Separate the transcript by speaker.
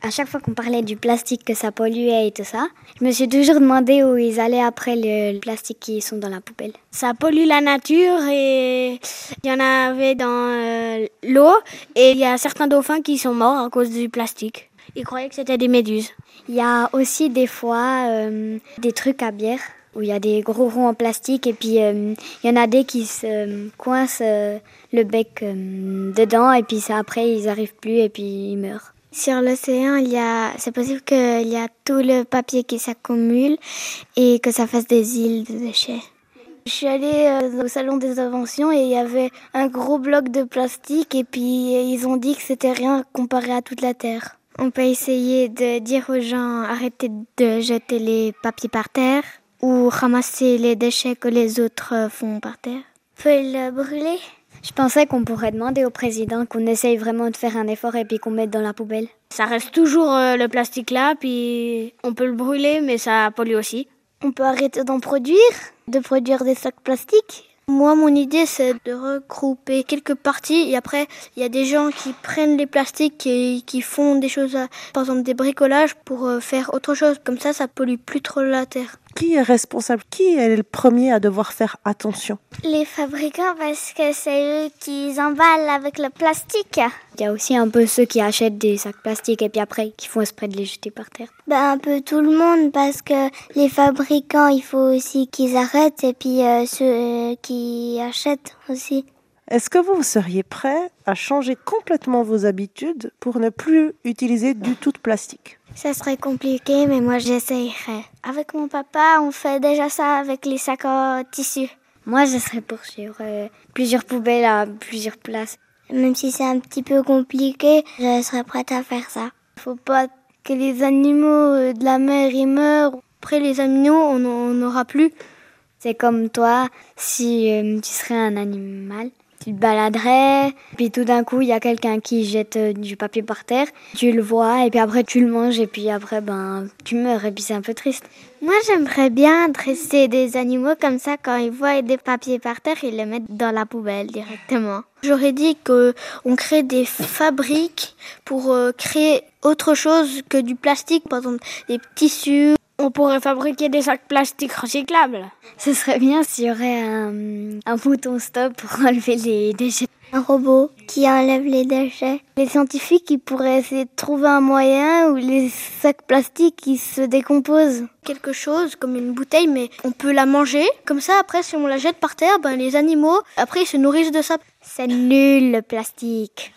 Speaker 1: À chaque fois qu'on parlait du plastique, que ça polluait et tout ça, je me suis toujours demandé où ils allaient après le plastique qui sont dans la poubelle.
Speaker 2: Ça pollue la nature et il y en avait dans l'eau et il y a certains dauphins qui sont morts à cause du plastique. Ils croyaient que c'était des méduses.
Speaker 1: Il y a aussi des fois des trucs à bière où il y a des gros ronds en plastique et puis il y en a des qui se coincent le bec dedans et puis ça, après ils n'arrivent plus et puis ils meurent.
Speaker 3: Sur l'océan, c'est possible qu'il y a tout le papier qui s'accumule et que ça fasse des îles de déchets. Je suis allée au salon des inventions et il y avait un gros bloc de plastique et puis ils ont dit que c'était rien comparé à toute la Terre. On peut essayer de dire aux gens arrêtez de jeter les papiers par terre ou ramasser les déchets que les autres font par terre. On peut le brûler.
Speaker 1: Je pensais qu'on pourrait demander au président qu'on essaye vraiment de faire un effort et puis qu'on mette dans la poubelle.
Speaker 2: Ça reste toujours le plastique là, puis on peut le brûler, mais ça pollue aussi.
Speaker 3: On peut arrêter d'en produire, de produire des sacs plastiques. Moi, mon idée, c'est de regrouper quelques parties et après, il y a des gens qui prennent les plastiques et qui font des choses, par exemple des bricolages pour faire autre chose. Comme ça pollue plus trop la terre.
Speaker 4: Qui est responsable? Qui est le premier à devoir faire attention?
Speaker 3: Les fabricants, parce que c'est eux qui emballent avec le plastique.
Speaker 1: Il y a aussi un peu ceux qui achètent des sacs plastiques et puis après qui font exprès de les jeter par terre.
Speaker 3: Un peu tout le monde, parce que les fabricants, il faut aussi qu'ils arrêtent et puis ceux qui achètent aussi.
Speaker 4: Est-ce que vous seriez prêt à changer complètement vos habitudes pour ne plus utiliser du tout de plastique?
Speaker 3: Ça serait compliqué, mais moi j'essayerais. Avec mon papa, on fait déjà ça avec les sacs en tissu.
Speaker 1: Moi, je serais pour sur plusieurs poubelles à plusieurs places.
Speaker 3: Même si c'est un petit peu compliqué, je serais prête à faire ça. Faut pas que les animaux de la mer ils meurent. Après les animaux, on n'en aura plus.
Speaker 1: C'est comme toi, si tu serais un animal, tu te baladerais, puis tout d'un coup, il y a quelqu'un qui jette du papier par terre, tu le vois, et puis après tu le manges, et puis après, tu meurs, et puis c'est un peu triste.
Speaker 3: Moi, j'aimerais bien dresser des animaux comme ça, quand ils voient des papiers par terre, ils les mettent dans la poubelle directement. J'aurais dit qu'on crée des fabriques pour créer autre chose que du plastique, par exemple des tissus.
Speaker 2: On pourrait fabriquer des sacs plastiques recyclables.
Speaker 1: Ce serait bien s'il y aurait un bouton stop pour enlever les déchets.
Speaker 3: Un robot qui enlève les déchets. Les scientifiques, ils pourraient essayer de trouver un moyen où les sacs plastiques qui se décomposent. Quelque chose comme une bouteille, mais on peut la manger. Comme ça, après, si on la jette par terre, les animaux, après, ils se nourrissent de ça.
Speaker 1: C'est nul le plastique.